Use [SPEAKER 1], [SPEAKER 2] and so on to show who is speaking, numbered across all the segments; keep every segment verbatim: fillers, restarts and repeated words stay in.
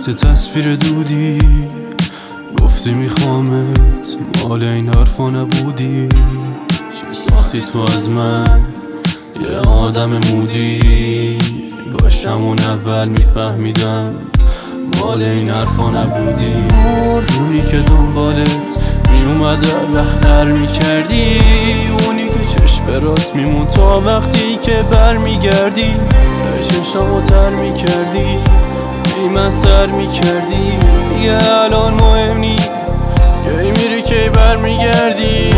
[SPEAKER 1] وقت تصویر دودی گفتی میخوامت، مال این حرفا نبودی. چی ساختی تو از من یه آدم مودی؟ باشم اون اول میفهمیدم مال این حرفا نبودی. مردونی که دنبالت میومد وقتر میکردی، اونی که چشم برات میمون تا وقتی که بر میگردی. چشمو تر میکردی، ای من سر میکردی. دیگه الان مهم نی کی میری کی بر میگردی.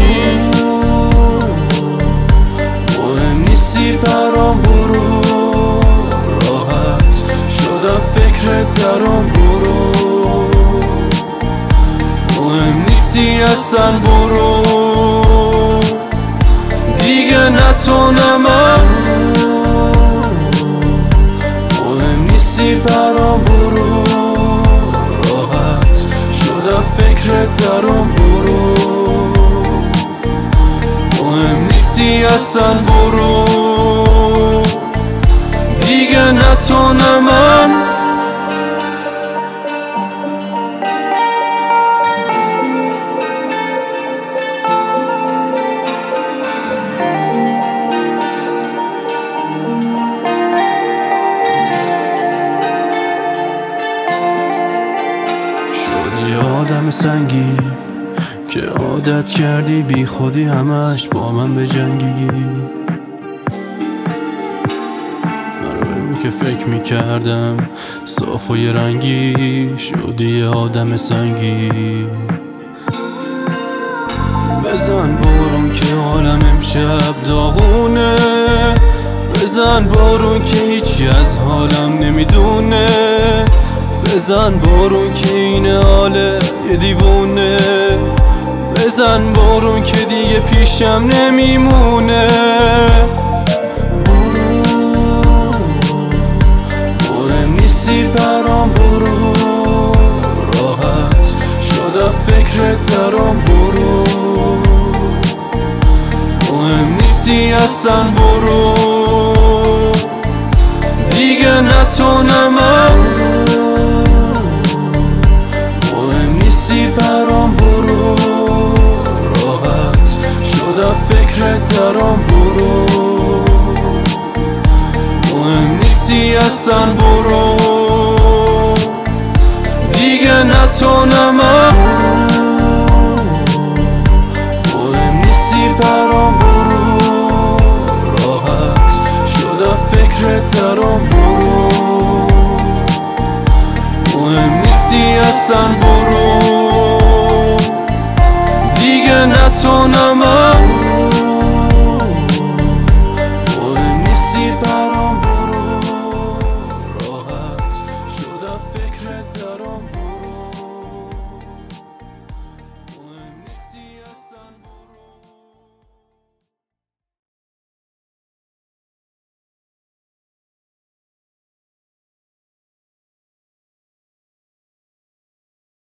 [SPEAKER 1] مهم نیستی برام، برو راحت شدم فکرت درام، برو مهم نیستی اصلا، برو دیگه نه تو نه من. مهم نیستی برام، برو راحت شدم فکرت درام، برو مهم نیستی اصلا، برو دیگه نه تو نه من. یه آدم سنگی که عادت کردی بی خودی همش با من بجنگی. من رو که فکر میکردم صاف و یه رنگی، شدی یه آدم سنگی. بزن بارون که عالم امشب داغونه، بزن بارون که هیچی از حالم نمیدونه. بزن بارون که این حاله یه دیوونه، بزن بارون که دیگه پیشم نمیمونه. برو مهم نیستی برام، برو راحت شدم فکرت درام، برو مهم نیستی اصلا، برو دیگه نه تو نه من. برام برو راحت شدم فکرت درام، برو مهم نیستی اصلا، برو دیگه نه تو نه من. مهم نیستی برام، برو راحت شدم فکرت درام، برو مهم نیستی اصلا، برو